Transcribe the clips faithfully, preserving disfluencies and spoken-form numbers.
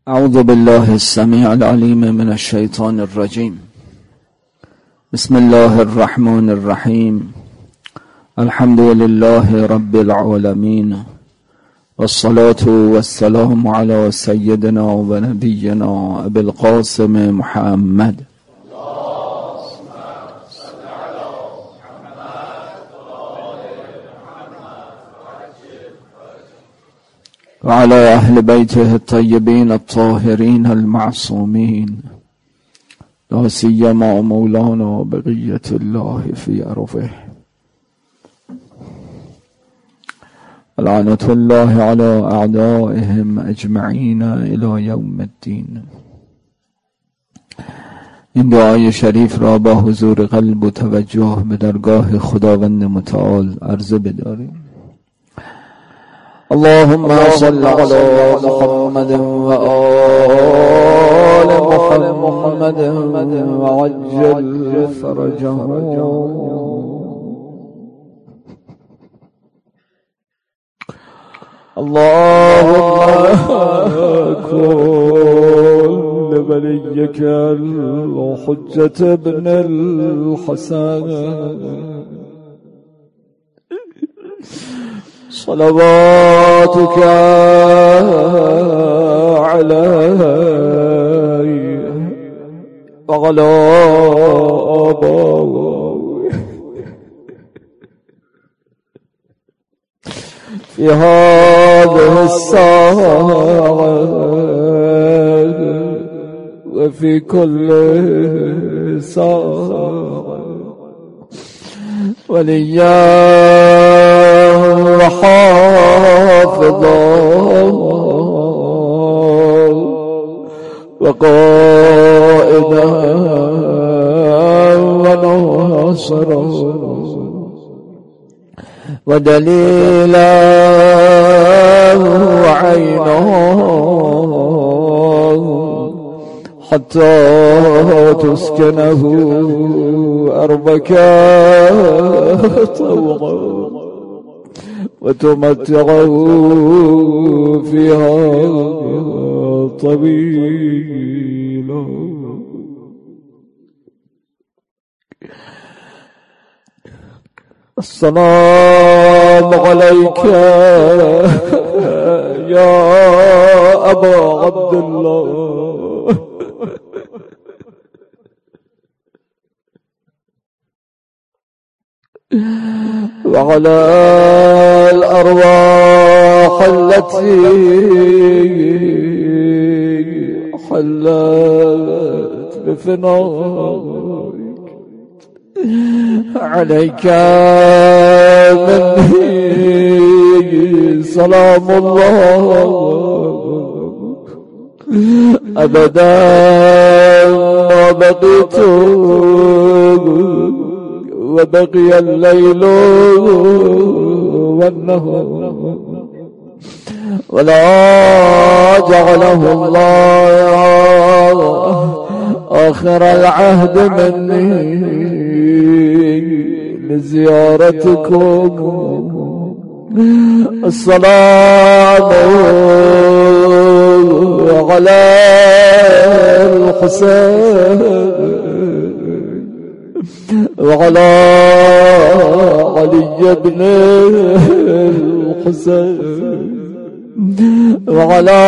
اعوذ بالله السمیع العلیم من الشیطان الرجیم. بسم الله الرحمن الرحیم. الحمد لله رب العالمین والصلاة والسلام علی سیدنا و نبینا ابی القاسم محمد وعلى أهل بيته الطيبين الطاهرين المعصومين لا سيما مولانا بقية الله في أرضه لعنة الله على أعدائهم أجمعين إلى يوم الدين. این دعای شریف را با حضور قلب و توجه به درگاه خداوند متعال عرضه بداریم. اللهم صل على محمد و آل محمد وعجل فرجهم. اللهم كن لوليك الحجة ابن الحسن صلواتك عليه وعلى آبائه في هذه الساعة وفي كل ساعة وليا وحافظا وقائدا وناصرا ودليلا وعينا حتى تسكنه أرضك طوعا وتمتعه فيها طويلا. السلام عليك يا أبا عبد الله وعلى الأرواح التي حلت بفنائك عليك مني سلام الله أبدا ما بقيت وبقي الليل والنهار ولا جعله الله آخر العهد مني لزيارتكم. السلام على الحسين وعلى علي بن الحسين وعلى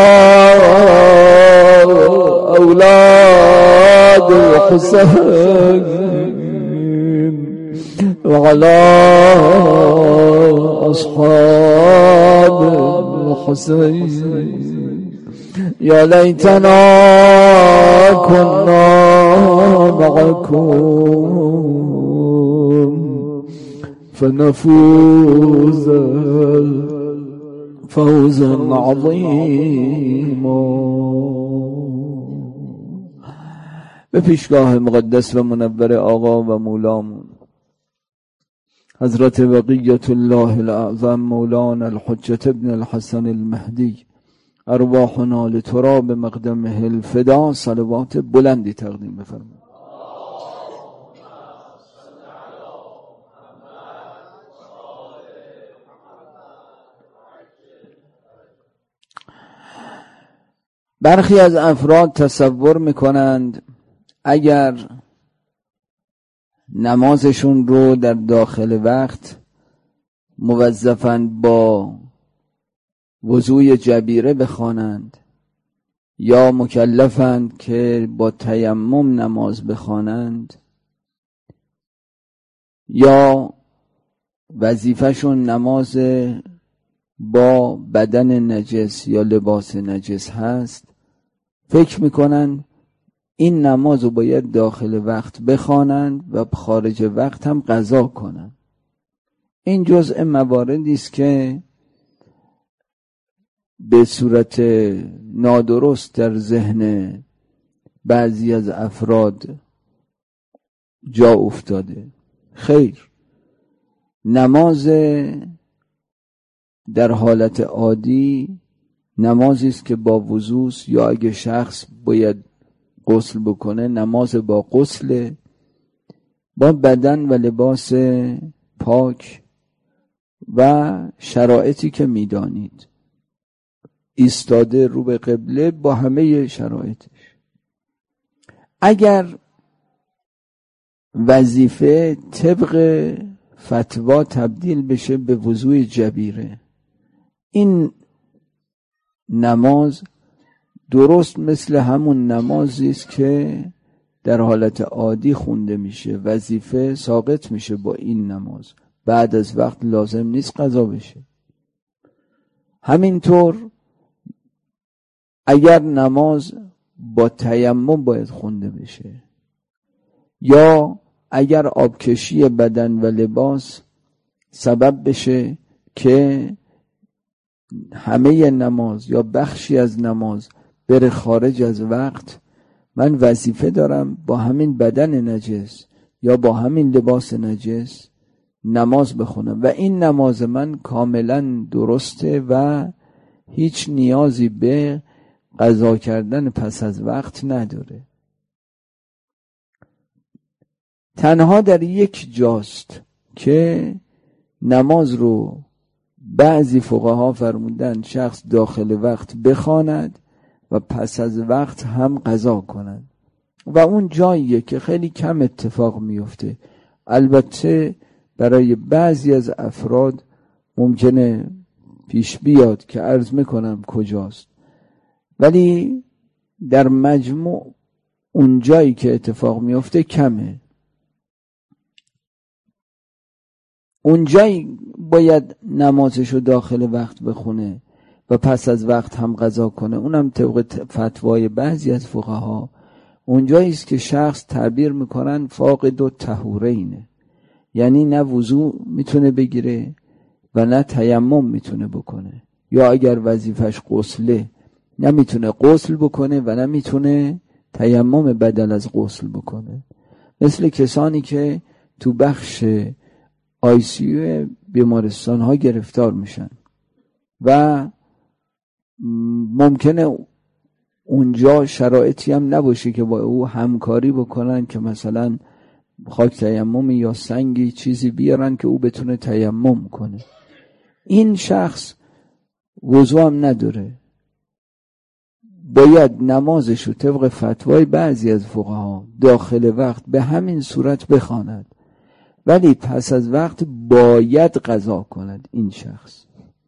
أولاد الحسين وعلى أصحاب الحسين. يا ليتنا كنا معكم فنفوز فوزا عظيما. به پیشگاه مقدس و منور آقا و مولامون حضرت بقیت الله الاعظم مولانا الحجة ابن الحسن المهدی ارواحنا لتراب مقدمه الفدا صلوات بلندی تقدیم بفرمایید. برخی از افراد تصور میکنند اگر نمازشون رو در داخل وقت موظفند با وضوء جبیره بخوانند یا مکلفند که با تیمم نماز بخوانند یا وظیفهشون نماز با بدن نجس یا لباس نجس هست، فکر میکنن این نماز رو باید داخل وقت بخوانند و خارج وقت هم قضا کنند. این جزء مواردی است که به صورت نادرست در ذهن بعضی از افراد جا افتاده. خیر، نماز در حالت عادی نمازی است که با وضو یا اگه شخص باید غسل بکنه نماز با غسل، با بدن و لباس پاک و شرایطی که میدانید، ایستاده رو به قبله با همه شرایطش. اگر وظیفه طبق فتوا تبدیل بشه به وضوء جبیره، این نماز درست مثل همون نمازی است که در حالت عادی خونده میشه، وظیفه ساقط میشه با این نماز، بعد از وقت لازم نیست قضا بشه. همینطور اگر نماز با تیمم باید خونده بشه یا اگر آبکشی بدن و لباس سبب بشه که همه نماز یا بخشی از نماز بره خارج از وقت، من وظیفه دارم با همین بدن نجس یا با همین لباس نجس نماز بخونم و این نماز من کاملا درسته و هیچ نیازی به قضا کردن پس از وقت نداره. تنها در یک جاست که نماز رو بعضی فقها فرمودن شخص داخل وقت بخواند و پس از وقت هم قضا کند و اون جاییه که خیلی کم اتفاق میفته. البته برای بعضی از افراد ممکنه پیش بیاد که عرض میکنم کجاست، ولی در مجموع اون جایی که اتفاق میفته کمه. اون جایی باید نمازشو داخل وقت بخونه و پس از وقت هم قضا کنه، اونم طبق فتوای بعضی از فقها اونجایی است که شخص تعبیر میکنن فاقد الطهورینه، یعنی نه وضو میتونه بگیره و نه تیمم میتونه بکنه، یا اگر وظیفش غسله نمیتونه غسل بکنه و نمیتونه تیمم بدل از غسل بکنه. مثل کسانی که تو بخش آی سی یو بیمارستان ها گرفتار میشن و ممکنه اونجا شرایطی هم نباشه که با او همکاری بکنن که مثلا خاک تیمم یا سنگی چیزی بیارن که او بتونه تیمم کنه. این شخص وضو هم نداره، باید نمازشو طبق فتوای بعضی از فقها داخل وقت به همین صورت بخواند، ولی پس از وقت باید قضا کند این شخص.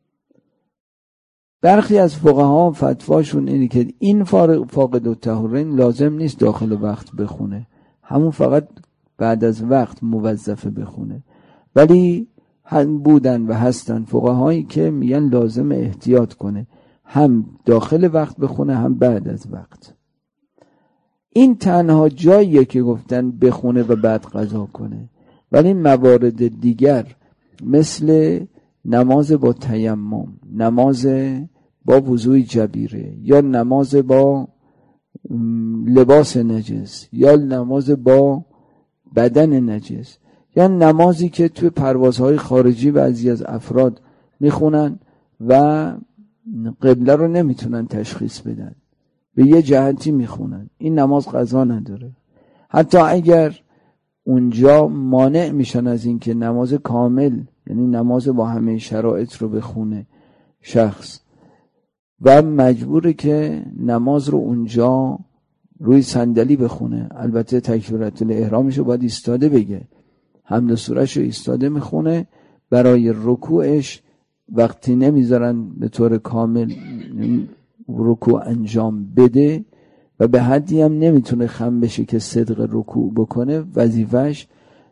برخی از فقها فتواشون اینه که این فاقد الطهورین لازم نیست داخل وقت بخونه، همون فقط بعد از وقت موظفه بخونه، ولی هم بودن و هستن فقهایی که میگن لازم احتیاط کنه، هم داخل وقت بخونه هم بعد از وقت. این تنها جاییه که گفتن بخونه و بعد قضا کنه، ولی موارد دیگر مثل نماز با تیمم، نماز با وضوء جبیره یا نماز با لباس نجس یا نماز با بدن نجس یا نمازی که توی پروازهای خارجی بعضی از افراد میخونن و قبله رو نمیتونن تشخیص بدن، به یه جهتی میخونن، این نماز قضا نداره. حتی اگر اونجا مانع میشن از این که نماز کامل، یعنی نماز با همه شرایط رو بخونه شخص، و مجبوره که نماز رو اونجا روی صندلی بخونه. البته تکبیرات الاحرامش رو باید ایستاده بگه، حمد سوره‌ش رو ایستاده میخونه. برای رکوعش وقتی نمیذارن به طور کامل رکوع انجام بده و به حدی هم نمیتونه خم بشه که صدق رکوع بکنه، وظیفش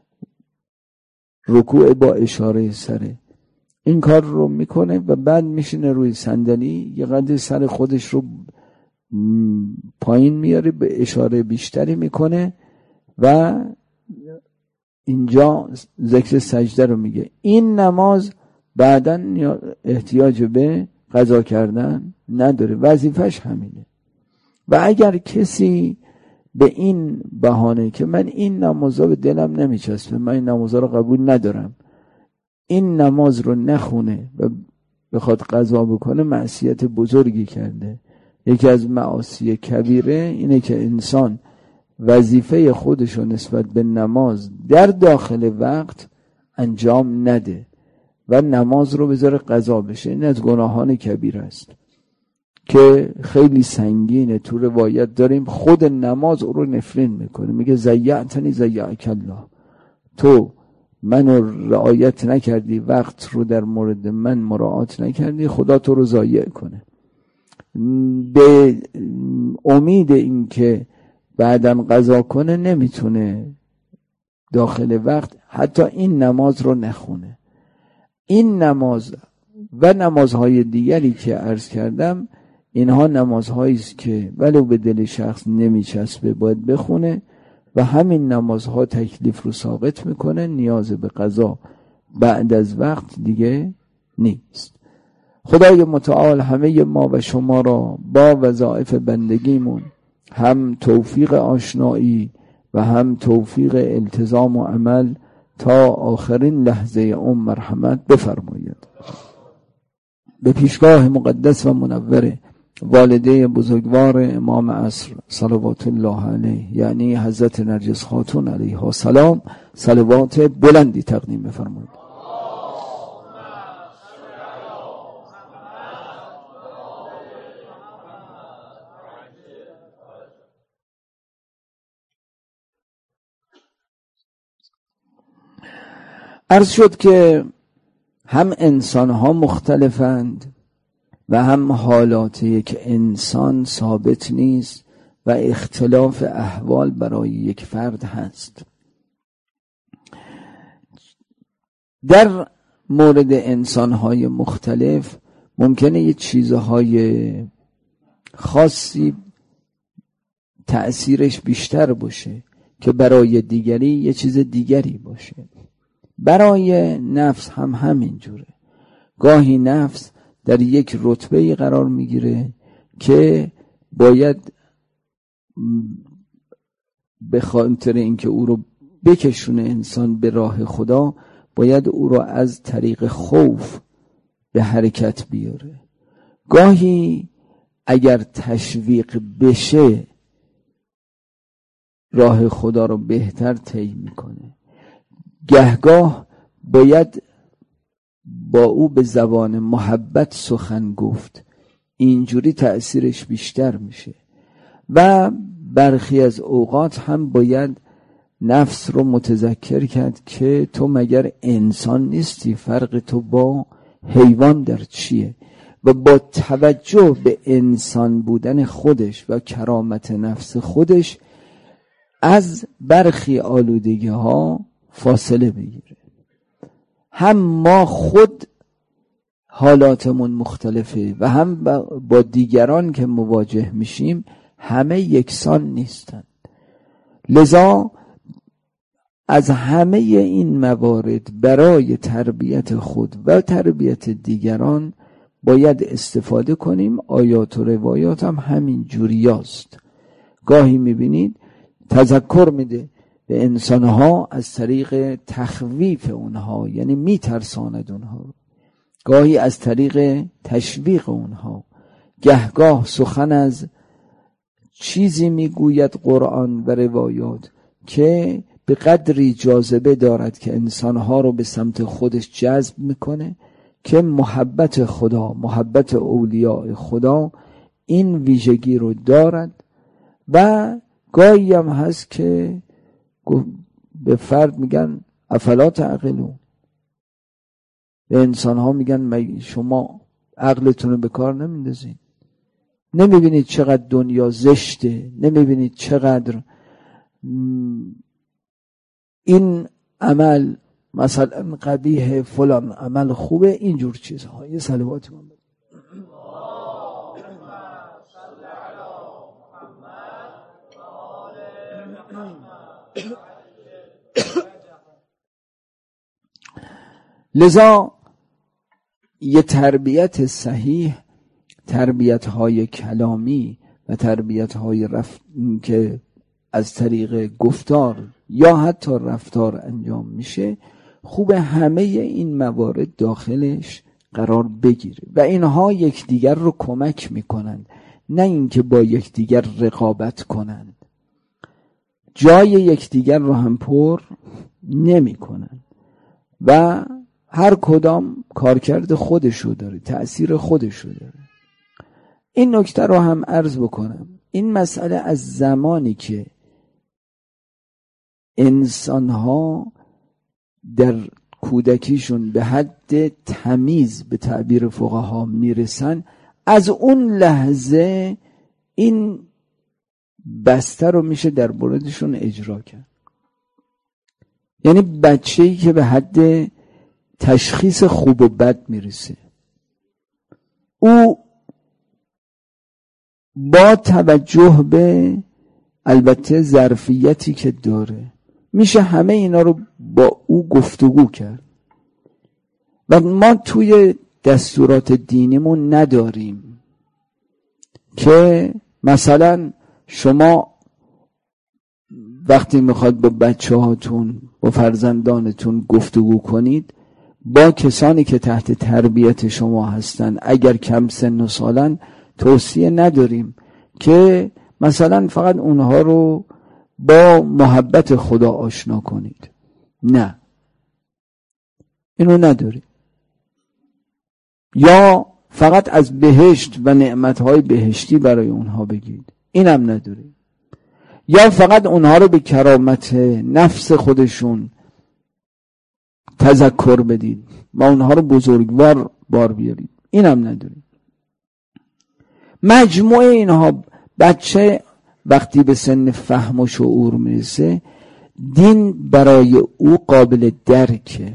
رکوع با اشاره سره. این کار رو میکنه و بعد میشینه روی صندلی، یه قدر سر خودش رو پایین میاره، به اشاره بیشتری میکنه و اینجا ذکر سجده رو میگه. این نماز بعداً احتیاج به قضا کردن نداره، وظیفش همینه. و اگر کسی به این بهانه که من این نمازا به دلم نمیچسبه، من این نمازا رو قبول ندارم، این نماز رو نخونه و بخواد قضا بکنه، معصیت بزرگی کرده. یکی از معاصی کبیره اینه که انسان وظیفه خودش رو نسبت به نماز در داخل وقت انجام نده و نماز رو بذاره قضا بشه. این از گناهان کبیر است که خیلی سنگینه. تو روایت داریم خود نماز او رو نفرین میکنه، میگه ضیعتنی ضیعک الله، تو منو رعایت نکردی، وقت رو در مورد من مراعات نکردی، خدا تو رو ضایع کنه. به امید این که بعداً قضا کنه نمیتونه داخل وقت حتی این نماز رو نخونه. این نماز و نمازهای دیگری که عرض کردم، اینها نمازهایی است که ولو به دل شخص نمیچسبه باید بخونه و همین نمازها تکلیف رو ساقط میکنه، نیاز به قضا بعد از وقت دیگه نیست. خدای متعال همه ما و شما را با وظایف بندگیمون هم توفیق آشنایی و هم توفیق التزام و عمل تا آخرین لحظه عمر مرحمت بفرمایید. به پیشگاه مقدس و منور والده بزرگوار امام عصر صلوات الله علیه، یعنی حضرت نرگس خاتون علیها السلام، صلوات بلندی تقدیم بفرمایید. عرض شد که هم انسان ها مختلفند و هم حالات یک انسان ثابت نیست و اختلاف احوال برای یک فرد هست. در مورد انسان های مختلف ممکنه یه چیزهای خاصی تأثیرش بیشتر باشه که برای دیگری یه چیز دیگری باشه. برای نفس هم همین جوره. گاهی نفس در یک رتبه‌ای قرار میگیره که باید به خاطر اینکه او رو بکشونه انسان به راه خدا، باید او رو از طریق خوف به حرکت بیاره. گاهی اگر تشویق بشه راه خدا رو بهتر طی میکنه. گهگاه باید با او به زبان محبت سخن گفت، اینجوری تأثیرش بیشتر میشه. و برخی از اوقات هم باید نفس رو متذکر کرد که تو مگر انسان نیستی، فرق تو با حیوان در چیه؟ و با توجه به انسان بودن خودش و کرامت نفس خودش از برخی آلودگی ها فاصله بگیره. هم ما خود حالاتمون مختلفه و هم با دیگران که مواجه میشیم همه یکسان نیستند. لذا از همه این موارد برای تربیت خود و تربیت دیگران باید استفاده کنیم. آیات و روایات هم همین جوریاست. گاهی میبینید تذکر میده به انسانها از طریق تخویف اونها، یعنی میترساند اونها، گاهی از طریق تشویق اونها، گهگاه سخن از چیزی میگوید قرآن و روایات که به قدری جاذبه دارد که انسانها رو به سمت خودش جذب میکنه که محبت خدا، محبت اولیاء خدا این ویژگی رو دارد و گاهی هم هست که به فرد میگن افلا تعقلون، به انسان ها میگن شما عقلتون رو به کار نمیندازین، نمیبینید چقدر دنیا زشته، نمیبینید چقدر این عمل مثلا قبیح، فلان عمل خوبه، اینجور چیزها. یه صلواتی من بده. لذا یه تربیت صحیح، تربیت های کلامی و تربیت های رف... که از طریق گفتار یا حتی رفتار انجام میشه، خوب همه این موارد داخلش قرار بگیره و اینها یکدیگر رو کمک میکنند، نه اینکه با یکدیگر رقابت کنند، جای یکدیگر رو هم پر نمی کنند و هر کدام کارکرد خودشو داره، تأثیر خودشو داره. این نکته رو هم عرض بکنم، این مسئله از زمانی که انسان‌ها در کودکیشون به حد تمیز به تعبیر فقها میرسن، از اون لحظه این بسته رو میشه در موردشون اجرا کرد. یعنی بچه‌ای که به حد تشخیص خوب و بد میرسه، او با توجه به البته ظرفیتی که داره میشه همه اینا رو با او گفتگو کرد و ما توی دستورات دینیمون نداریم که مثلا شما وقتی میخواد با بچه هاتون، با فرزندانتون گفتگو کنید، با کسانی که تحت تربیت شما هستن اگر کم سن و سالن توصیه نداریم که مثلا فقط اونها رو با محبت خدا آشنا کنید، نه، اینو نداریم. یا فقط از بهشت و نعمتهای بهشتی برای اونها بگید، اینم نداریم. یا فقط اونها رو به کرامت نفس خودشون تذکر بدید و اونها رو بزرگوار بار بیارید، اینم نداریم. مجموعه اینها، بچه وقتی به سن فهم و شعور میرسه، دین برای او قابل درکه.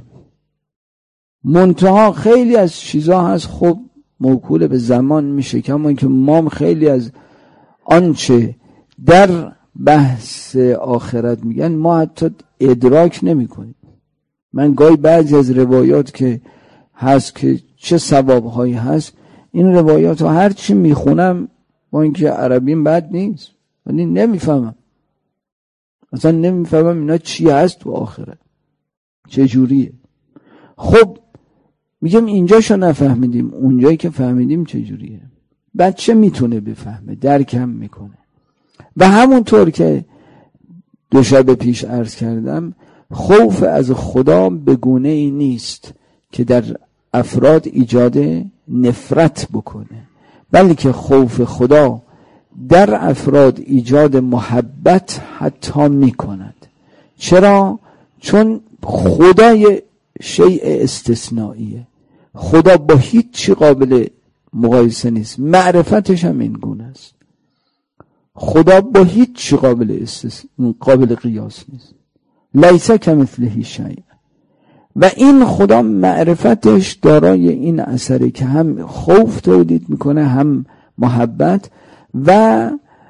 منتها خیلی از چیزا هست خب موکول به زمان میشه، کما که ما خیلی از آنچه در بحث آخرت میگن ما حتی ادراک نمی کنیم. من گاهی بعضی از روایات که هست که چه ثوابهایی هست، این روایات ها هر چی میخونم با اینکه عربیم بد نیست ولی نمیفهمم، اصلا نمیفهمم اینا چی هست تو آخرت، چه جوریه. خب میگم اینجاشو نفهمیدیم، اونجایی که فهمیدیم چه جوریه. بچه میتونه بفهمه، درکم میکنه. و همونطور که دو شب پیش عرض کردم، خوف از خدا به گونه ای نیست که در افراد ایجاد نفرت بکنه، بلکه خوف خدا در افراد ایجاد محبت حتی میکند. چرا؟ چون خدای شیء استثنائیه، خدا با هیچ چی قابل مقایسه نیست، معرفتش هم این گونه است. خدا با هیچ چی قابل استث... قابل قیاس نیست، لیس کمثله شیء. و این خدا معرفتش دارای این اثره که هم خوف تولید میکنه هم محبت، و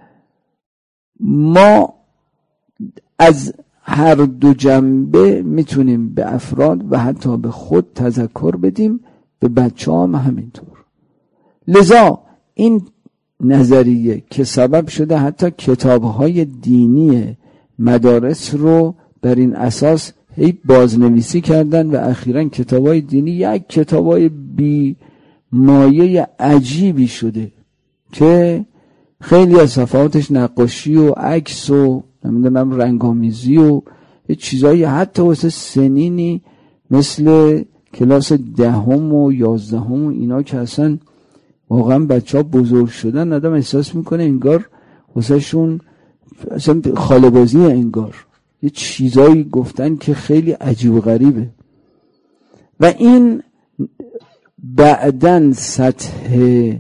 ما از هر دو جنبه میتونیم به افراد و حتی به خود تذکر بدیم، به بچه هم همینطور. لذا این نظریه که سبب شده حتی کتابهای دینی مدارس رو بر این اساس هی بازنویسی کردن و اخیراً کتابهای دینی یک کتابهای بی مایه عجیبی شده که خیلی از صفحاتش نقاشی و عکس و نمیدونم رنگامیزی و چیزایی حتی واسه سنینی مثل کلاس دهم و یازدهم و اینا که اصلا واقعا بچه ها بزرگ شدن، آدم احساس میکنه انگار واسه شون اصلا خاله بازیه، انگار یه چیزایی گفتن که خیلی عجیب و غریبه. و این بعدن سطح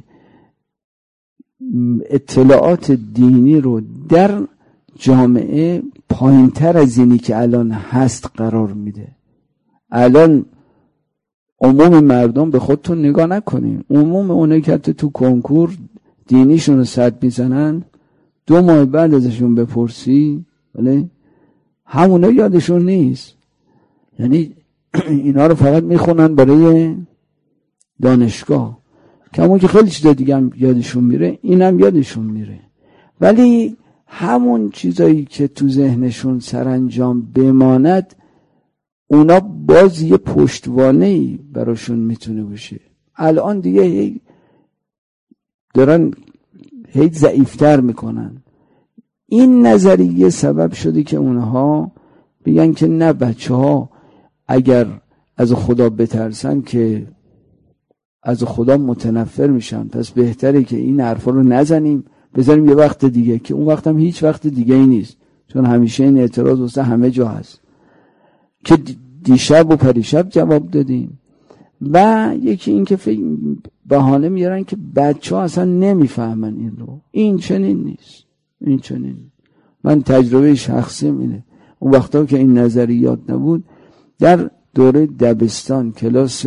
اطلاعات دینی رو در جامعه پایینتر از اینی که الان هست قرار میده. الان عموم مردم به خودتون نگاه نکنین، عموم اونایی که حتی تو کنکور دینیشون رو صد میزنن، دو ماه بعد ازشون بپرسی ولی همونا یادشون نیست. یعنی اینا رو فقط میخونن برای دانشگاه، کمون که خیلی چیزا دیگه هم یادشون میره، اینم یادشون میره، ولی همون چیزایی که تو ذهنشون سرانجام بماند اونا باز یه پشتوانه‌ای براشون میتونه باشه. الان دیگه هی دارن هی ضعیفتر میکنن. این نظریه سبب شده که اونها بگن که نه، بچه ها اگر از خدا بترسن که از خدا متنفر میشن، پس بهتره که این حرفا رو نزنیم، بذاریم یه وقت دیگه، که اون وقت هم هیچ وقت دیگه ای نیست، چون همیشه این اعتراض واسه همه جا هست که دیشب و پریشب جواب دادیم. و یکی این که فکر بهانه میارن که بچه ها اصلا نمیفهمن این رو. این چنین نیست، این چنین. من تجربه شخصیم اینه، اون وقتا که این نظریات نبود، در دوره دبستان کلاس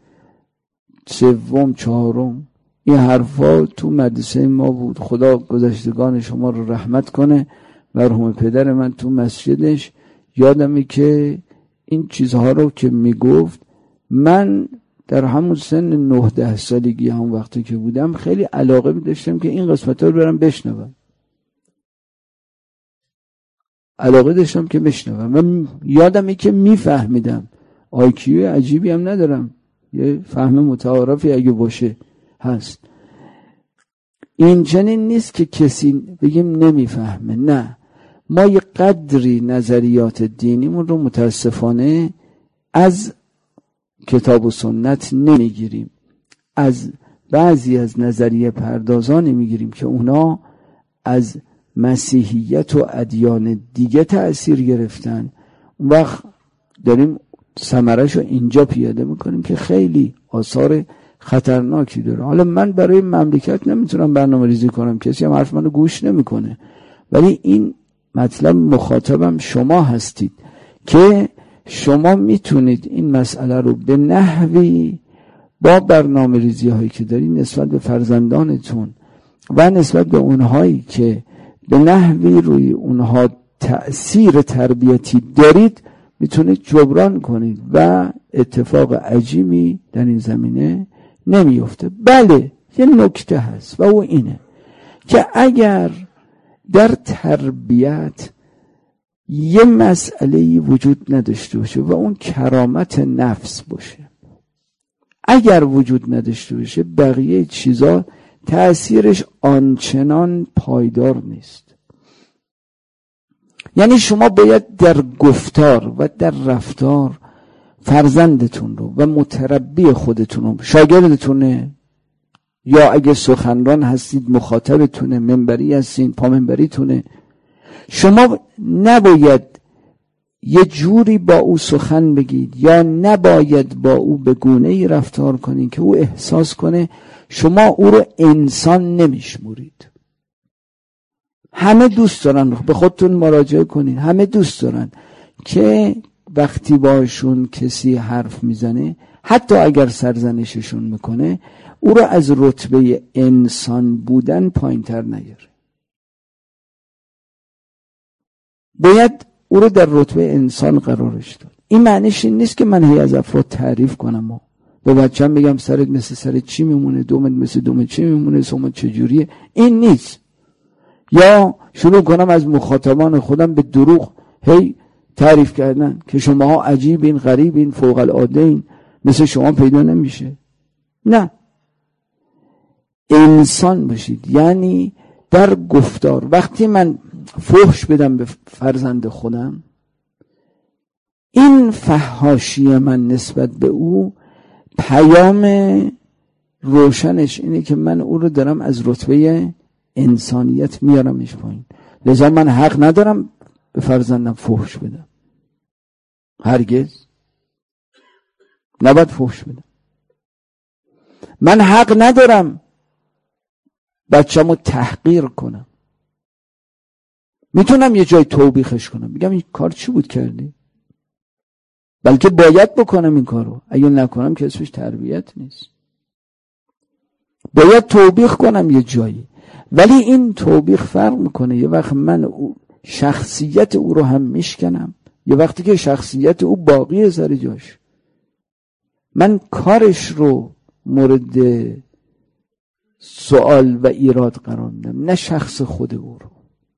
سوم چهارم این حرفا تو مدرسه ما بود. خدا گذشتگان شما رو رحمت کنه. مرحوم پدر من تو مسجدش یادمه که این چیزها رو که میگفت، من در همون سن نه ده سالگی همون وقتی که بودم خیلی علاقه داشتم که این قسمت ها رو برم بشنوم، علاقه داشتم که بشنوم. من یادمه که میفهمیدم، آیکیو عجیبی هم ندارم، یه فهم متعارفی اگه باشه هست. این چنین نیست که کسی بگیم نمیفهمه، نه، ما یه قدری نظریات دینیمون رو متاسفانه از کتاب و سنت نمیگیریم، از بعضی از نظریه پردازانی میگیریم که اونا از مسیحیت و ادیان دیگه تأثیر گرفتن. اون وقت داریم ثمرش رو اینجا پیاده میکنیم که خیلی آثار خطرناکی داره. حالا من برای مملکت نمیتونم برنامه ریزی کنم، کسی هم حرف منو گوش نمیکنه، ولی این مطلب مخاطبم شما هستید که شما میتونید این مسئله رو به نحوی با برنامه ریزی هایی که دارید نسبت به فرزندانتون و نسبت به اونهایی که به نحوی روی اونها تأثیر تربیتی دارید میتونید جبران کنید و اتفاق عجیبی در این زمینه نمیفته. بله، یه نکته هست و او اینه که اگر در تربیت یه مسئله‌ای وجود نداشته باشه و اون کرامت نفس باشه، اگر وجود نداشته باشه بقیه چیزا تأثیرش آنچنان پایدار نیست. یعنی شما باید در گفتار و در رفتار فرزندتون رو و متربی خودتون رو، شاگردتونه یا اگه سخنران هستید مخاطبتونه، منبری هستید پامنبریتونه، شما نباید یه جوری با او سخن بگید یا نباید با او به گونه‌ای رفتار کنید که او احساس کنه شما او رو انسان نمیشمورید. همه دوست دارن، به خودتون مراجعه کنید، همه دوست دارن که وقتی باشون کسی حرف میزنه، حتی اگر سرزنششون میکنه، او رو از رتبه انسان بودن پایین‌تر نیاره. باید او رو در رتبه انسان قرارش داد. این معنیش این نیست که من هی از افراد تعریف کنم و به بچه‌م بگم سرت مثل سر چی میمونه، دومت مثل دومت چی میمونه، سومت چجوریه. این نیست. یا شروع کنم از مخاطبان خودم به دروغ هی تعریف کردن که شماها عجیبین، غریبین، فوق العاده‌این، مثل شما پیدا نمیشه. نه، انسان باشید. یعنی در گفتار وقتی من فحش بدم به فرزند خودم، این فحاشی من نسبت به او پیام روشنش اینه که من او رو دارم از رتبه انسانیت میارمش پایین. لذا من حق ندارم به فرزندم فحش بدم، هرگز نباید فحش بدم. من حق ندارم بچه‌مو تحقیر کنم. میتونم یه جای توبیخش کنم، بگم این کار چی بود کردی، بلکه باید بکنم این کارو، اگه نکنم که اسمش تربیت نیست. باید توبیخ کنم یه جایی، ولی این توبیخ فرق میکنه. یه وقت من او شخصیت او رو هم میشکنم، یه وقتی که شخصیت او باقیه سر جاش، من کارش رو مورد سوال و ایراد قرار میدم، نه شخص خود او رو.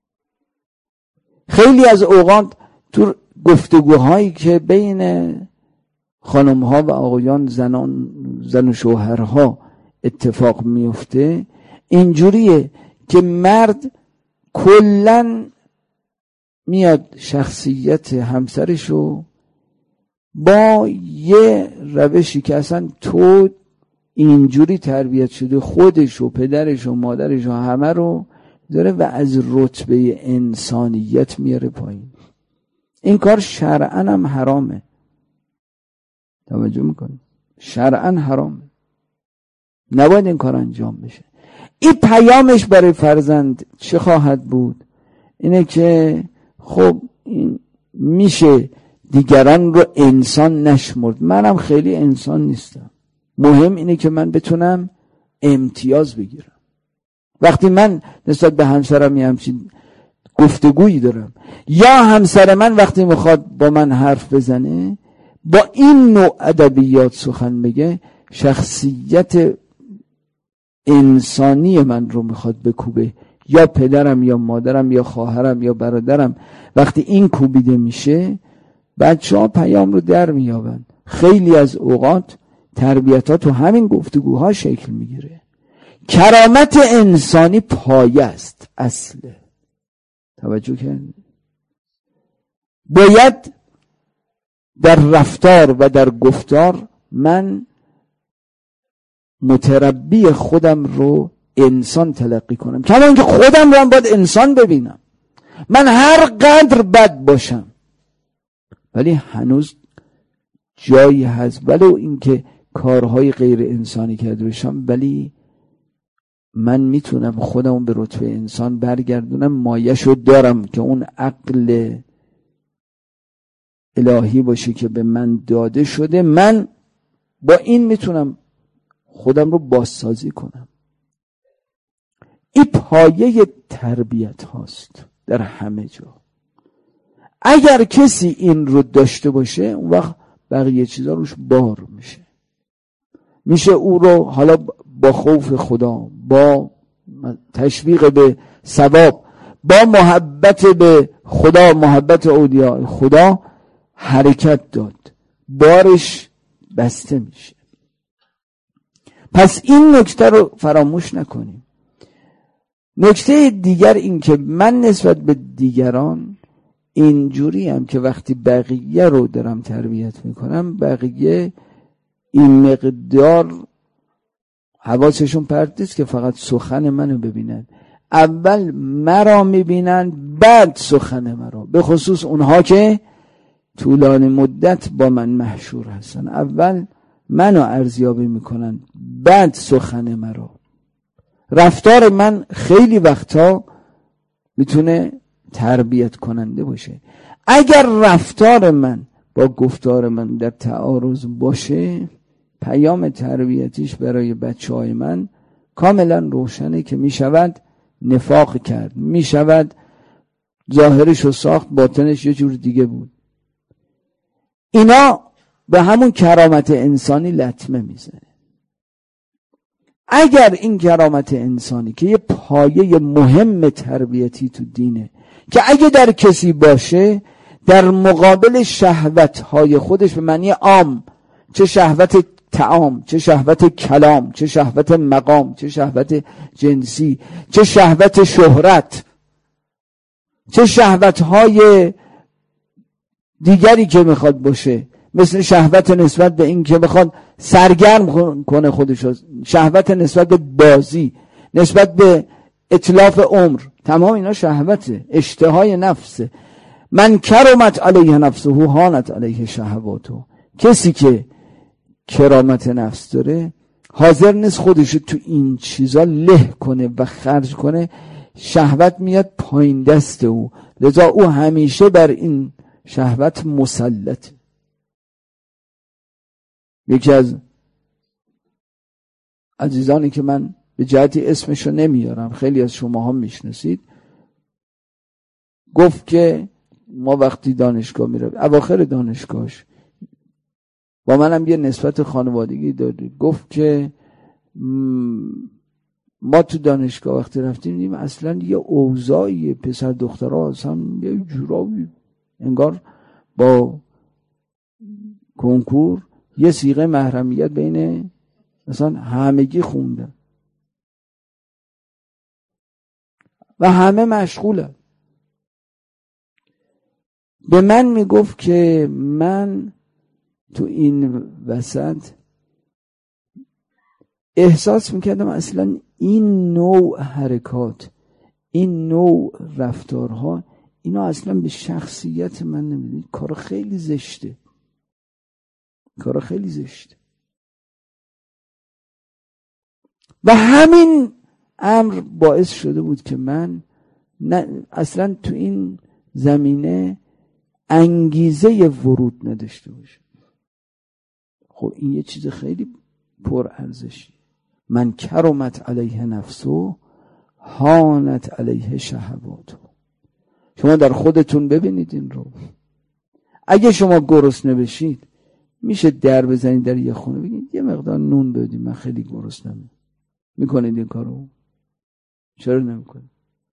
خیلی از اوقات تو گفتگوهایی که بین خانم‌ها و آقایان، زنان زن و شوهرها اتفاق میفته اینجوریه که مرد کلن میاد شخصیت همسرشو با یه روشی که اصلا تو اینجوری تربیت شده، خودش و پدرش و مادرش و همه رو داره و از رتبه انسانیت میاره پایین. این کار شرعاً هم حرامه. توجه میکنی؟ شرعاً حرامه، نباید این کار انجام بشه. این پیامش برای فرزند چه خواهد بود؟ اینه که خب این میشه دیگران رو انسان نشمرد، منم خیلی انسان نیستم، مهم اینه که من بتونم امتیاز بگیرم. وقتی من نسبت به همسرم یه همچین گفتگویی دارم، یا همسر من وقتی میخواد با من حرف بزنه با این نوع ادبیات سخن بگه، شخصیت انسانی من رو میخواد بکوبه، یا پدرم یا مادرم یا خواهرم یا برادرم، وقتی این کوبیده میشه بچه ها پیام رو در میابن. خیلی از اوقات تربیت ها تو همین گفتگوها شکل میگیره. کرامت انسانی پایه است، اصله. توجه کردید؟ باید در رفتار و در گفتار من متربی خودم رو انسان تلقی کنم، کما اینکه خودم رو هم باید انسان ببینم. من هر قدر بد باشم ولی هنوز جایی هست، ولو اینکه کارهای غیر انسانی کرده باشم، ولی من میتونم خودم به رتبه انسان برگردونم. مایه‌شو دارم که اون عقل الهی باشه که به من داده شده، من با این میتونم خودم رو بازسازی کنم. این پایه تربیت هاست در همه جا. اگر کسی این رو داشته باشه اون وقت بقیه چیزا روش بار میشه. میشه او رو حالا با خوف خدا، با تشویق به ثواب، با محبت به خدا، محبت اولیاء خدا حرکت داد، بارش بسته میشه. پس این نکته رو فراموش نکنیم. نکته دیگر این که من نسبت به دیگران اینجوری هم که وقتی بقیه رو دارم تربیت میکنم، بقیه این مقدار حواسشون پرت نیست که فقط سخن منو ببینن. اول مرا میبینن، بعد سخن مرا، به خصوص اونها که طولانی مدت با من محشور هستن. اول منو ارزیابی میکنن، بعد سخن مرا. رفتار من خیلی وقتا میتونه تربیت کننده باشه. اگر رفتار من با گفتار من در تعارض باشه، پیام تربیتیش برای بچه های من کاملا روشنه که میشود نفاق کرد، میشود ظاهرش رو ساخت، باطنش یه جور دیگه بود. اینا به همون کرامت انسانی لطمه میزنه. اگر این کرامت انسانی که یه پایه مهم تربیتی تو دینه، که اگه در کسی باشه در مقابل شهوت‌های خودش به معنی عام، چه شهوت طعام، چه شهوت کلام، چه شهوت مقام، چه شهوت جنسی، چه شهوت شهرت، چه شهوت‌های دیگری که میخواد باشه، مثل شهوت نسبت به این که بخواد سرگرم کنه خودشو، شهوت نسبت به بازی، نسبت به اتلاف عمر، تمام اینا شهوته، اشتهای نفسه. من کرامت علیه نفسه هانت علیه شهواته. کسی که کرامت نفس داره حاضر نیست خودشو تو این چیزا له کنه و خرج کنه، شهوت میاد پایین دست او، لذا او همیشه بر این شهوت مسلط. یکی از عزیزانی که من به جهتی اسمشو نمیارم، خیلی از شماها میشناسید، گفت که ما وقتی دانشگاه میره، اواخر دانشگاهش با منم یه نسبت خانوادگی داره، گفت که ما تو دانشگاه وقتی رفتیم دیدیم اصلا یه اوضاعی پسر دخترها اصلا یه جورایی انگار با کنکور یه صیغه محرمیت بین مثلا همگی خوندن و همه مشغولن. به من میگفت که من تو این وسط احساس میکردم اصلا این نوع حرکات، این نوع رفتارها، اینا اصلا به شخصیت من نمیده. کار خیلی زشته، کار خیلی زشته. و همین امر باعث شده بود که من نه اصلا تو این زمینه انگیزه ورود نداشته باشم. خب این یه چیز خیلی پر ارزشی. من کرامت علیه نفسه هانت علیه شهواته. شما در خودتون ببینید این رو. اگه شما گرسنه بشید میشه در بزنید در یه خونه بگید یه مقدار نون بدید، من خیلی گرسنمه. میکنید این کارو؟ چرا نمیکنید؟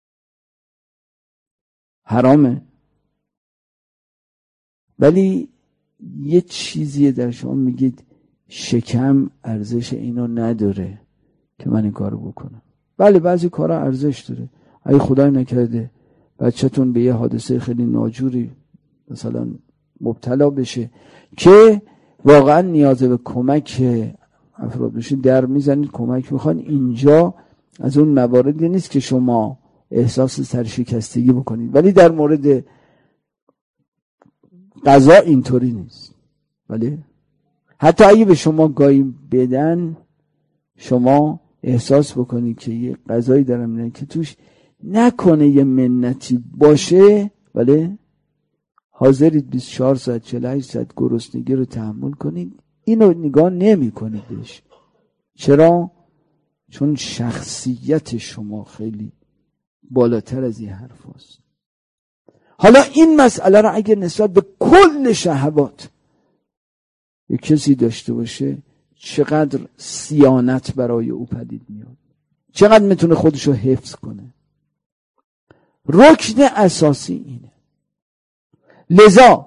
حرامه. ولی یه چیزیه در شما میگید شکم ارزش اینو نداره که من این کارو بکنم. بله بعضی کارا ارزش داره. اگه خدای نکرده بچه‌تون به یه حادثه خیلی ناجوری مثلا مبتلا بشه که واقعا نیاز به کمک افراد بشه، در میزنید کمک میخوان، اینجا از اون مواردی نیست که شما احساس سرشکستگی بکنید. ولی در مورد قضا اینطوری نیست. ولی حتی اگه به شما گاهی بدن، شما احساس بکنید که یه قضایی دارم میدن که توش نکنه یه منتی باشه، ولی حاضرید بیست و چهار ساعت چهل و هشت ساعت گرسنگی رو تحمل کنید، اینو نگاه نمی کنید بهش. چرا؟ چون شخصیت شما خیلی بالاتر از این حرف هست. حالا این مسئله رو اگر نسبت به کل شهوات یک کسی داشته باشه، چقدر صیانت برای او پدید میاد، چقدر میتونه خودشو حفظ کنه. رکن اساسی اینه. لذا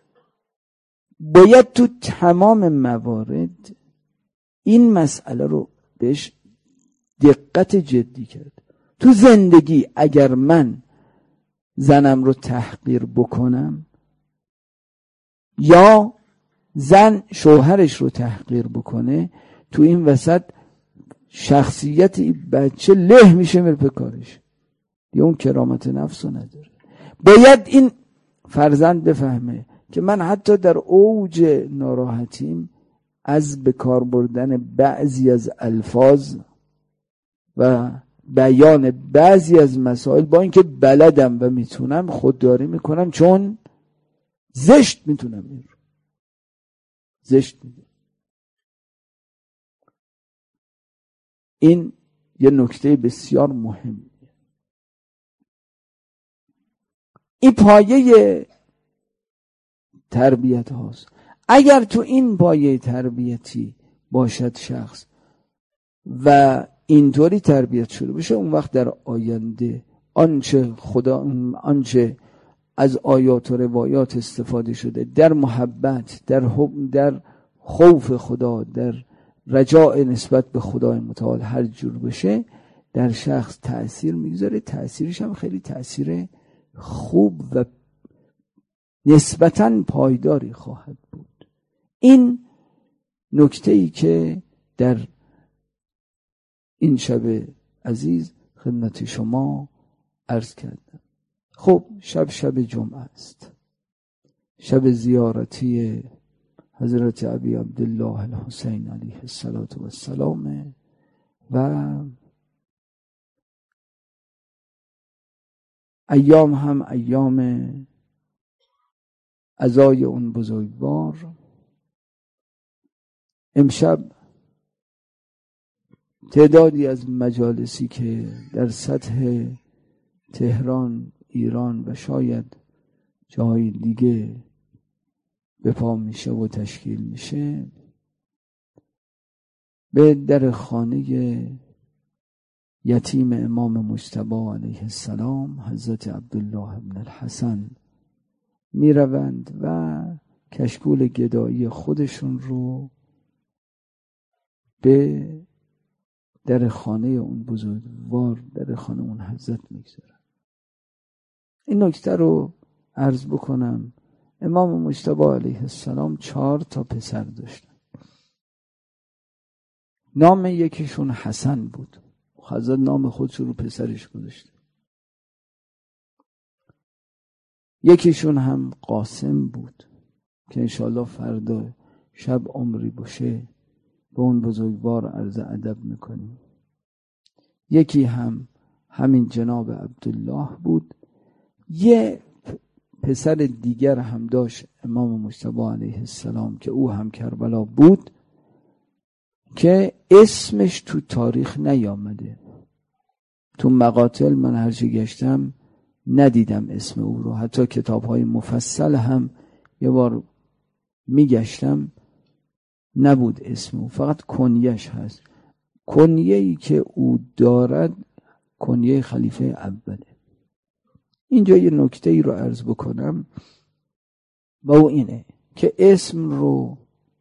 باید تو تمام موارد این مسئله رو بهش دقت جدی کرد. تو زندگی اگر من زنم رو تحقیر بکنم یا زن شوهرش رو تحقیر بکنه، تو این وسط شخصیت این بچه له میشه میره به کارش، یا اون کرامت نفس رو نداره. باید این فرزند بفهمه که من حتی در اوج ناراحتیم از به کار بردن بعضی از الفاظ و بیان بعضی از مسائل، با اینکه بلدم و میتونم، خودداری میکنم چون زشت میتونم این رو زشت میدونم. این یه نکته بسیار مهمه. این پایه تربیت هاست. اگر تو این پایه تربیتی باشد شخص و اینطوری تربیت شده بشه، اون وقت در آینده آنچه خدا آنچه از آیات و روایات استفاده شده در محبت، در حب، در خوف خدا، در رجاء نسبت به خدای متعال هر جور بشه، در شخص تأثیر میگذاره. تأثیرش هم خیلی تأثیر خوب و نسبتاً پایداری خواهد بود. این نکته‌ای که در این شب عزیز خدمت شما عرض کردم. خب شب شب جمعه است، شب زیارتی حضرت ابی عبدالله الحسین علیه السلام و ایام هم ایام عزای اون بزرگوار. امشب تعدادی از مجالسی که در سطح تهران، ایران و شاید جای دیگه به پا میشه و تشکیل میشه، به در خانه یتیم امام مجتبی علیه السلام حضرت عبدالله بن الحسن می روند و کشکول گدایی خودشون رو به در خانه اون بزرگوار، در خانه اون حضرت میگذارن. این نکته رو عرض بکنم. امام مجتبی علیه السلام چهار تا پسر داشتن. نام یکیشون حسن بود. حضرت نام خودش رو پسرش گذاشته. یکیشون هم قاسم بود که انشاءالله فردا شب عمری باشه به اون بزرگوار عرض ادب میکنیم. یکی هم همین جناب عبدالله بود. یه پسر دیگر هم داشت امام مجتبی علیه السلام که او هم کربلا بود، که اسمش تو تاریخ نیامده. تو مقاتل من هرچی گشتم ندیدم اسم او رو. حتی کتاب‌های مفصل هم یه بار میگشتم نبود اسم او، فقط کنیش هست. کنیه‌ای که او دارد کنیه خلیفه اوله. اینجا یه نکته ای رو عرض بکنم و او اینه که اسم رو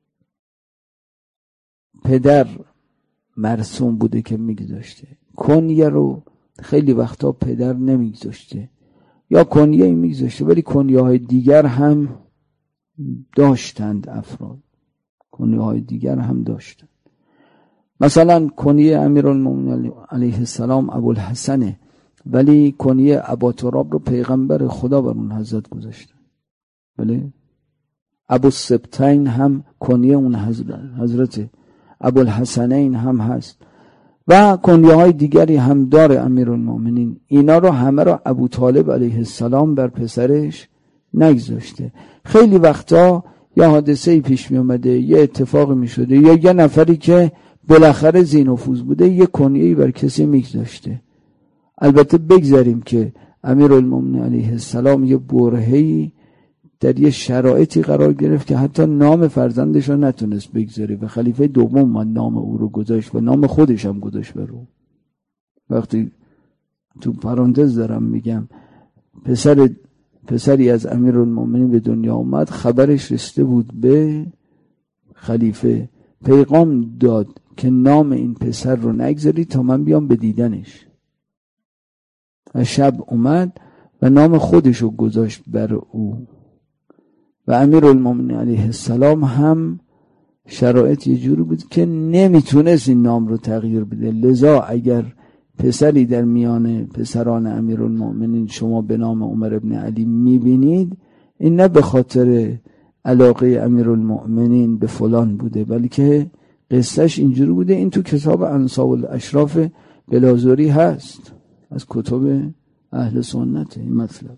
پدر مرسوم بوده که میگذاشته. کنیه رو خیلی وقتا پدر نمیگذاشته، یا کنیه میگذاشته ولی کنیه های دیگر هم داشتند. افراد کنیه های دیگر هم داشتند. مثلا کنیه امیرالمومنین علیه السلام ابوالحسنه، ولی کنیه ابا تراب رو پیغمبر خدا بر اون حضرت گذاشتن. بله. ابو السبتین هم کنیه اون حضرت حضرت ابوالحسنین هم هست و کنیه های دیگری هم داره امیرالمومنین. اینا رو همه رو ابو طالب علیه السلام بر پسرش نگذاشته. خیلی وقتا یه حادثه پیش می اومده، یه اتفاق می شده، یا یه نفری که بالاخره ذی نفوذ بوده یه کنیه‌ای بر کسی میگذاشته. البته بگذاریم که امیرالمومنین علیه السلام یه برهه‌ای در یه شرایطی قرار گرفت که حتی نام فرزندش رو نتونست بگذاره و خلیفه دوم من نام او رو گذاشت و نام خودش هم گذاشت بر او. وقتی تو پرانتز دارم میگم پسر پسری از امیرالمومنین به دنیا اومد، خبرش رسیده بود به خلیفه، پیغام داد که نام این پسر رو نگذاری تا من بیام به دیدنش. و شب اومد و نام خودش رو گذاشت بر او. و امیرالمومنین علیه السلام هم شرایط یه جوری بود که نمیتونست این نام رو تغییر بده. لذا اگر پسری در میان پسران امیرالمومنین شما به نام عمر ابن علی میبینید، این نه به خاطر علاقه امیرالمومنین به فلان بوده، بلکه قصهش اینجوری بوده. این تو کتاب انساب الاشراف بلازوری هست، از کتب اهل سنت این مطلب.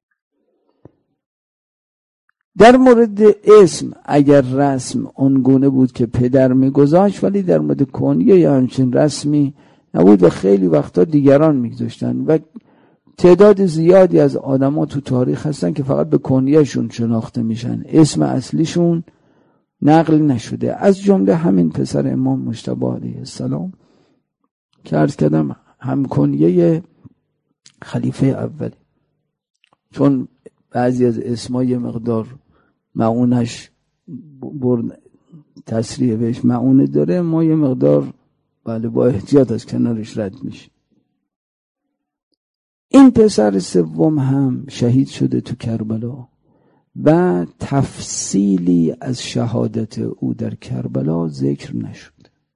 در مورد اسم اگر رسم اونگونه بود که پدر میگذاشت، ولی در مورد کنیه یا همچین رسمی نبود و خیلی وقتا دیگران میگذاشتن و تعداد زیادی از آدما تو تاریخ هستن که فقط به کنیهشون شناخته میشن، اسم اصلیشون نقل نشده. از جمله همین پسر امام مجتبی علیه السلام که عرض کردم هم کنیه خلیفه اولی، چون بعضی از اسمای مقدار معونش برد تصریح بهش معونه داره، ما یه مقدار بله با احتیاط از کنارش رد میشه. این پسر سوم هم شهید شده تو کربلا و تفصیلی از شهادت او در کربلا ذکر نشد.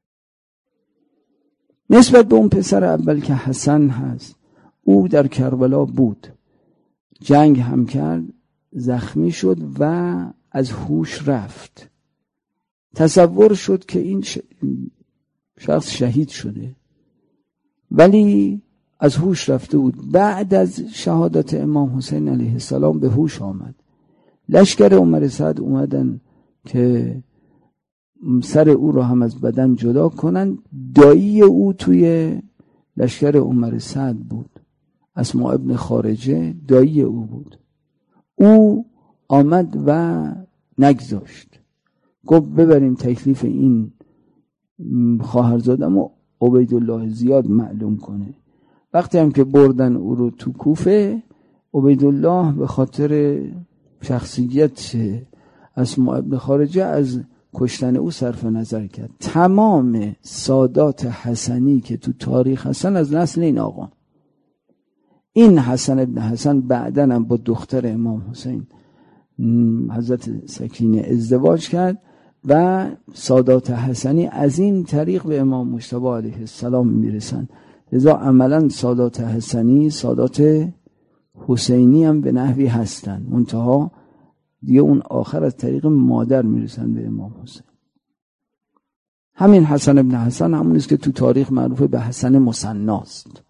نسبت به اون پسر اول که حسن هست، او در کربلا بود، جنگ هم کرد، زخمی شد و از هوش رفت. تصور شد که این شخص شهید شده، ولی از هوش رفته بود. بعد از شهادت امام حسین علیه السلام به هوش آمد. لشکر عمر سعد اومدن که سر او را هم از بدن جدا کنن. دایی او توی لشکر عمر سعد بود، اسما ابن خارجه دایی او بود. او آمد و نگذاشت، گفت ببریم تکلیف این خواهرزادم و عبیدالله زیاد معلوم کنه. وقتی هم که بردن او رو تو کوفه، عبیدالله به خاطر شخصیت اسما ابن خارجه از کشتن او صرف نظر کرد. تمام سادات حسنی که تو تاریخ هستن از نسل این آقا. این حسن ابن حسن بعدن هم با دختر امام حسین حضرت سکینه ازدواج کرد و سادات حسنی از این طریق به امام مجتبی علیه السلام میرسن. لذا عملا سادات حسنی سادات حسینی هم به نحوی هستن، منتها دیگه اون آخر از طریق مادر میرسن به امام حسین. همین حسن ابن حسن همون است که تو تاریخ معروف به حسن مثناست.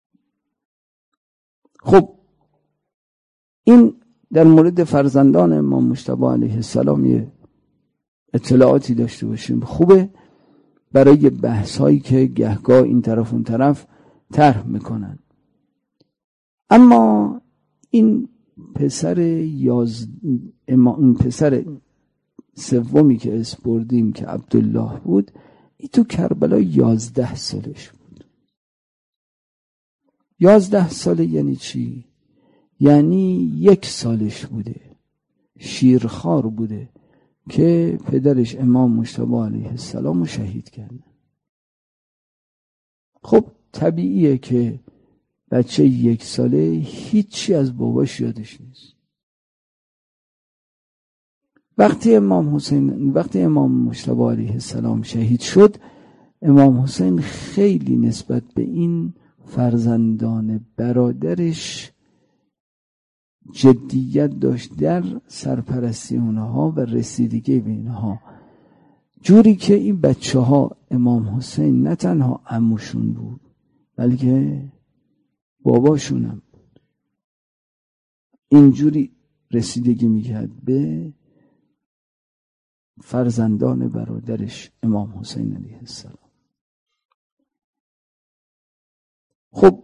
خب این در مورد فرزندان امام مجتبی علیه السلام یه اطلاعاتی داشته باشیم، خوبه برای بحث هایی که گهگاه این طرف اون طرف طرح میکنن. اما این پسر یاز اما اون پسر سومی که اسم بردیم که عبدالله بود، این تو کربلا یازده سالش بود. یازده ساله یعنی چی؟ یعنی یک سالش بوده، شیرخوار بوده که پدرش امام مجتبی علیه السلام رو شهید کرد. خب طبیعیه که بچه یک ساله هیچی از باباش یادش نیست. وقتی امام حسین وقتی امام مجتبی علیه السلام شهید شد، امام حسین خیلی نسبت به این فرزندان برادرش جدیت داشت در سرپرستی اونها و رسیدگی به اینها، جوری که این بچه ها امام حسین نه تنها عموشون بود بلکه باباشون هم بود. اینجوری رسیدگی میکرد به فرزندان برادرش امام حسین علیه السلام. خب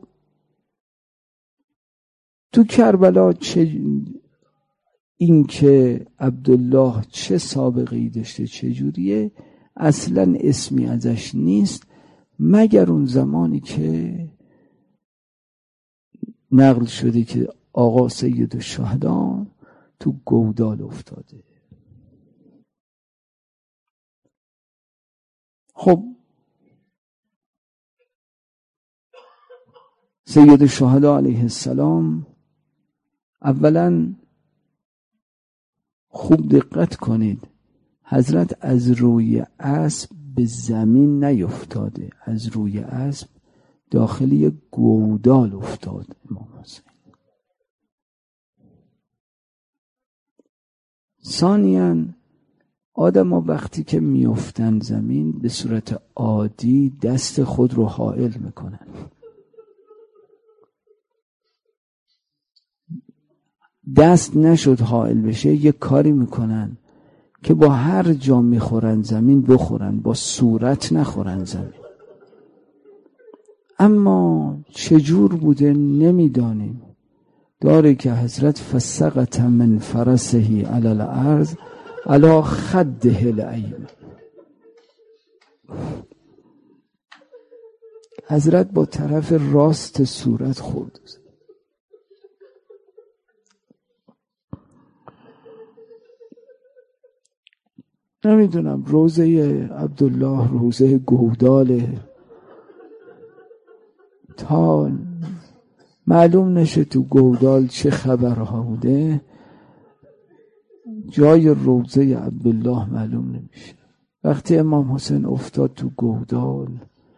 تو کربلا چه این که عبدالله چه سابقه‌ای داشته چه جوریه اصلا اسمی ازش نیست، مگر اون زمانی که نقل شده که آقا سید الشهدا تو گودال افتاده. خب سید الشهدا علیه السلام اولا خوب دقت کنید، حضرت از روی اسب به زمین نیفتاده، از روی اسب داخلی گودال افتاد امام حسین. ثانیاً آدم ها وقتی که میافتند زمین به صورت عادی دست خود رو حائل میکنن، دست نشد حائل بشه، یه کاری میکنن که با هر جا میخورن زمین بخورن، با صورت نخورن زمین. اما چجور بوده نمیدانیم، داره که حضرت فسقط من فرسهی علی الارض علی خده الایمن، حضرت با طرف راست صورت خورد. نمیدونم روزه عبدالله روزه گوداله تا معلوم نشه تو گودال چه خبرها بوده، جای روضه عبدالله معلوم نمیشه. وقتی امام حسین افتاد تو گودال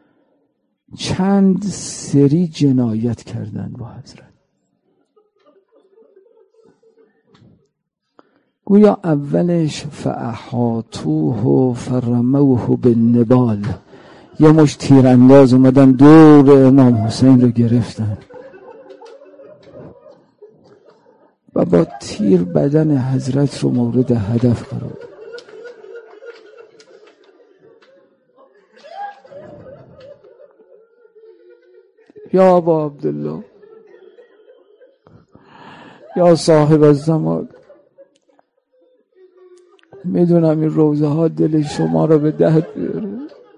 چند سری جنایت کردن با حضرت. گویا اولش فاحاطوه فرموه بالنبال، یه مش تیرانداز اومدن دور امام حسین رو گرفتن و با تیر بدن حضرت رو مورد هدف قرار دادن. یا ابا عبدالله، یا صاحب الزمان، میدونم این روزه ها دل شما رو به درد بیاره،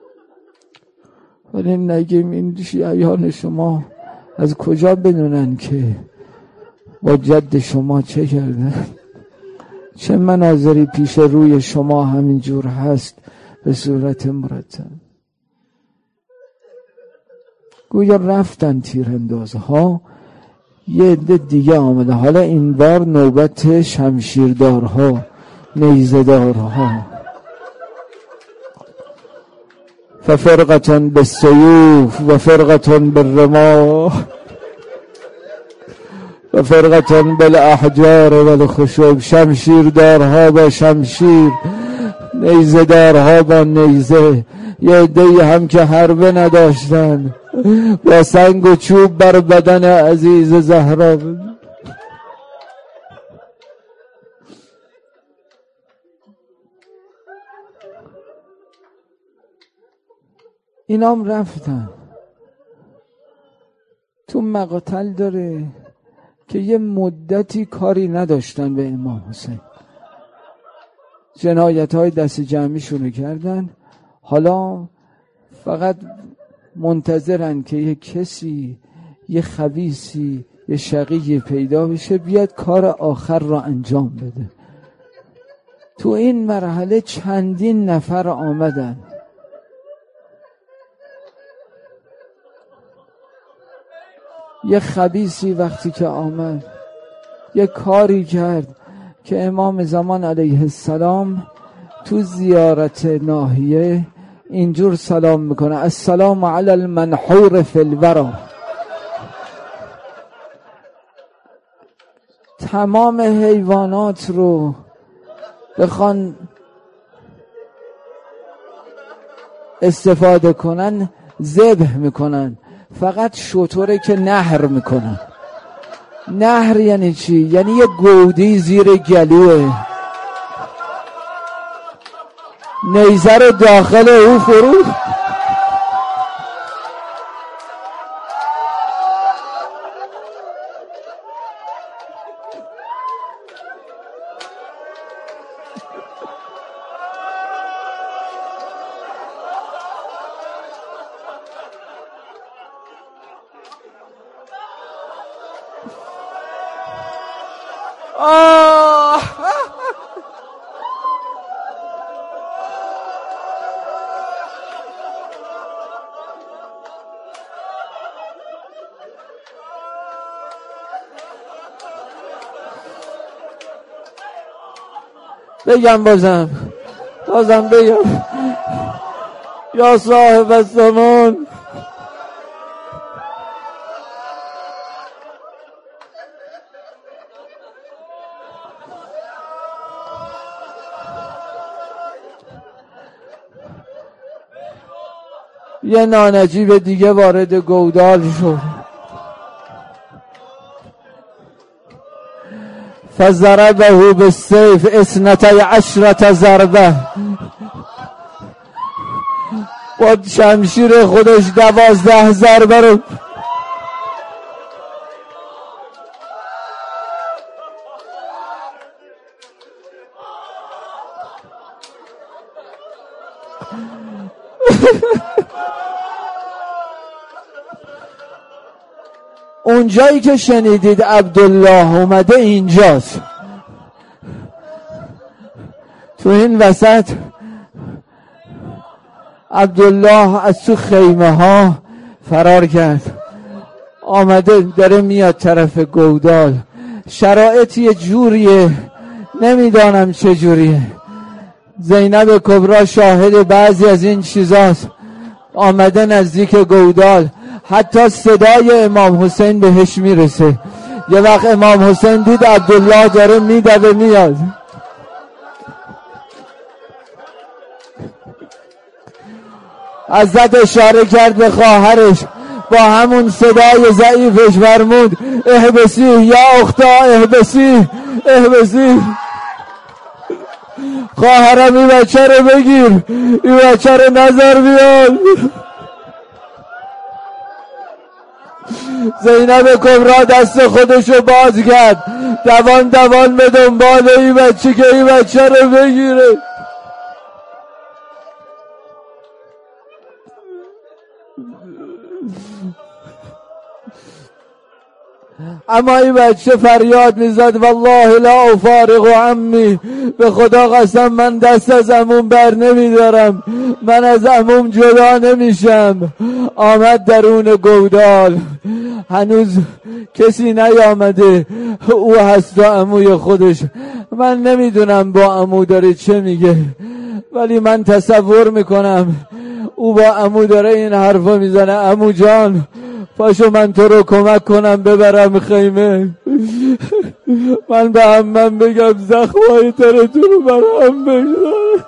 ولی نگیم این شیعیان شما از کجا بدونن که با جد شما چه کردن؟ چه مناظری پیش روی شما همینجور هست به صورت مرتب. گویا رفتن تیراندازها، یه عده دیگه آمده. حالا این بار نوبت شمشیردارها، نیزدارها. ففرقتون بالسیوف و فرقتون بالرماح و فرقتون بالاحجار و الخشب. شمشیردارها با شمشیر، نیزدارها با نیزه. یه عده‌ای هم که حربه نداشتن با سنگ و چوب بر بدن عزیز زهرا. اینام رفتن. تو مقتل داره که یه مدتی کاری نداشتن به امام حسین، جنایت های دست جمعی شروع کردن، حالا فقط منتظرن که یه کسی، یه خبیثی، یه شقی پیدا بشه بیاد کار آخر را انجام بده. تو این مرحله چندین نفر آمدن. یه خبیثی وقتی که آمد یه کاری کرد که امام زمان علیه السلام تو زیارت ناحیه اینجور سلام میکنه: السلام علی المنحور فی الورا. تمام حیوانات رو بخوان استفاده کنن ذبح میکنن، فقط شتره که نهر میکنن. نهر یعنی چی؟ یعنی یه گودی زیر گلوه، نیزه رو داخل او فرو. آه بگم بازم بازم بگم یا صاحب الزمان، یه نانجیب دیگه وارد گودال شد. فضربه بالسیف اثنتی عشرة ضربه. با شمشیر خودش دوازده ضربه رو اونجایی که شنیدید عبدالله اومده اینجاست. تو این وسط عبدالله از تو خیمه ها فرار کرد، آمده داره میاد طرف گودال. شرایط یه جوریه نمیدانم چجوریه. زینب کبرا شاهد بعضی از این چیزاست. آمده نزدیک گودال، حتی صدای امام حسین بهش میرسه. یه وقت امام حسین دید عبدالله داره میدوه میاد، حضرت اشاره کرد به خواهرش، با همون صدای ضعیفش فرمود احبسی یا اختا احبسی احبسی. خواهرم این بچه رو بگیر، این بچه رو نظر بیاد. زینب کبرا دست خودشو باز کرد، دوان دوان به دنبال این بچه که این بچه رو بگیره. اما این بچه فریاد میزد والله لا افارق عمی، به خدا قسم من دست از عموم بر نمیدارم، من از عموم جدا نمیشم. آمد درون گودال، هنوز کسی نیامده، او هست و عموی خودش. من نمیدونم با عمو داره چه میگه، ولی من تصور میکنم او با عمو داره این حرفا میزنه عمو جان پاشو من تو رو کمک کنم ببرم خیمه، من به عمم بگم زخمای ترتون رو برام بگذاره.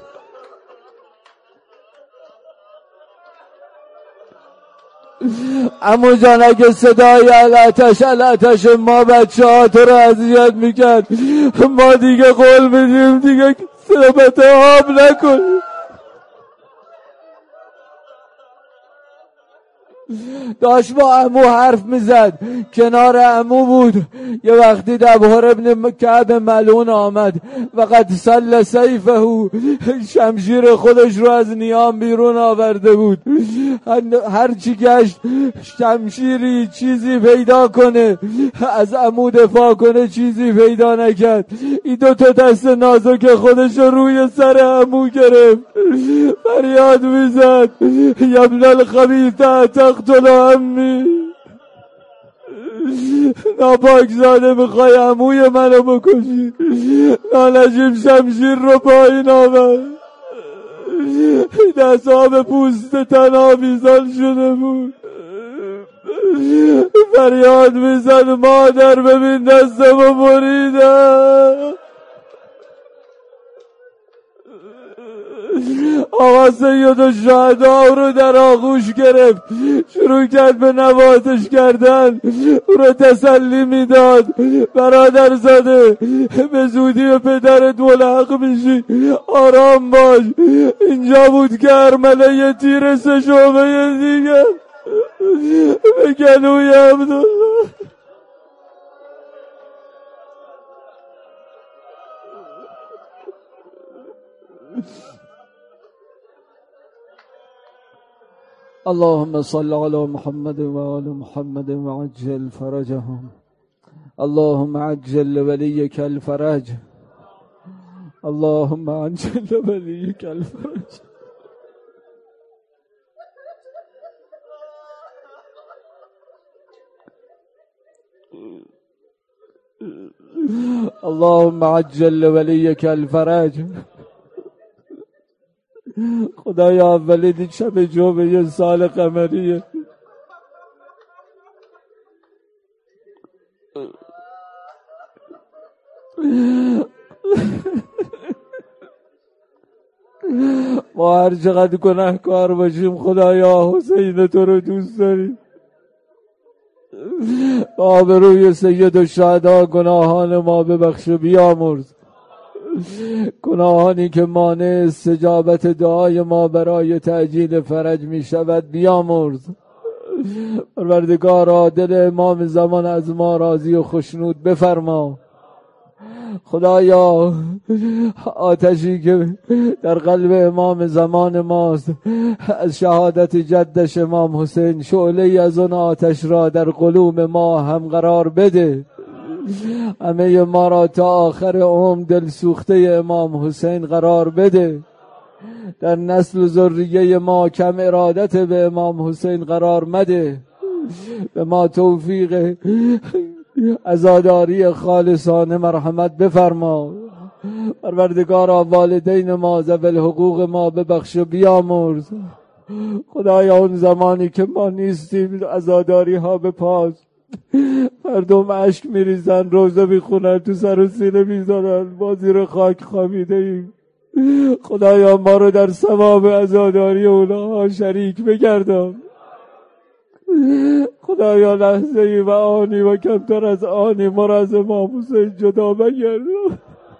عمو جان اگه صدای الاتش الاتش ما بچه ها تو رو اذیت میکرد، ما دیگه قول میدیم دیگه صحبت آب نکنیم. داشت با عمو حرف میزد، کنار عمو بود. یه وقتی ابهر ابن کعب ملعون آمد و قد سل سیفه، شمشیر خودش رو از نیام بیرون آورده بود. هر چی گشت شمشیری چیزی پیدا کنه از عمو دفاع کنه، چیزی پیدا نکرد. این دو تا دست نازک خودش رو روی سر عمو گرفت، فریاد میزد یا ابن الخبیثه تقتل عمی، ناپاک زاده میخوای عموی منو بکشی. نانجیب شمشیر رو پایین آورد، دستها به پوست تن آویزان شده بود. فریاد میزد مادر ببین دستمو بریدم. آقا سید الشهدا رو در آغوش گرفت، شروع کرد به نوازش کردن، او رو تسلی میداد. برادر زاده به زودی به پدرت ملحق میشی، آرام باش. اینجا بود که ارمله یه تیر سه شعبه دیگه به گلوی عبدالله. اللهم صل على محمد وآل محمد وعجل فرجهم. اللهم عجل لوليك الفرج. اللهم عجل لوليك الفرج. اللهم عجل لوليك الفرج. خدایا اولین شب جمعه سال قمریه، ما هر چقدر گناهکار باشیم خدایا حسین تو رو دوست داریم. آبروی سید الشهدا گناهان ما ببخش و بیامرز، گناهانی که مانع استجابت دعای ما برای تعجیل فرج می شود بیامرز. پروردگارا دل امام زمان از ما راضی و خشنود بفرما. خدایا آتشی که در قلب امام زمان ماست از شهادت جدش امام حسین، شعله‌ای از اون آتش را در قلوب ما هم قرار بده. همه ما را تا آخر عمر دل سوخته امام حسین قرار بده. در نسل و ذریه ما کم ارادت به امام حسین قرار مده. به ما توفیق عزاداری خالصانه مرحمت بفرما. پروردگارا والدین ما ذوی الحقوق ما ببخش و بیامرز. خدایا اون زمانی که ما نیستیم عزاداری ها بپاس، مردم اشک میریزن، روزه میخونن، تو سر و سینه میذارن، ما زیر خاک خوابیده ایم. خدایا ما رو در ثواب عزاداری اونها شریک بگردان. خدایا لحظه ای و آنی و کمتر از آنی ما را از امام حسین جدا بگردان.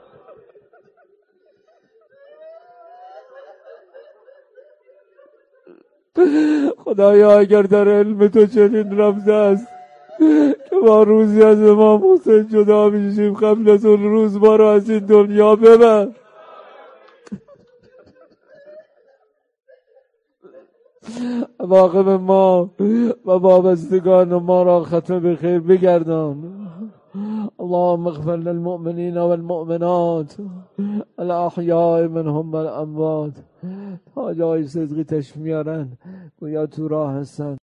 خدایا اگر در علم تو چنین رمزه است که ما روزی از امام حسین جدا میشیم، قبل از اون روز ما را از این دنیا ببر. عواقب ما و وابستگان ما را ختم به خیر بگردان. اللهم اغفر للمؤمنین والمؤمنات الاحیاء منهم والاموات. حاجای صدقی تشمیارن گویا تو راه هستن.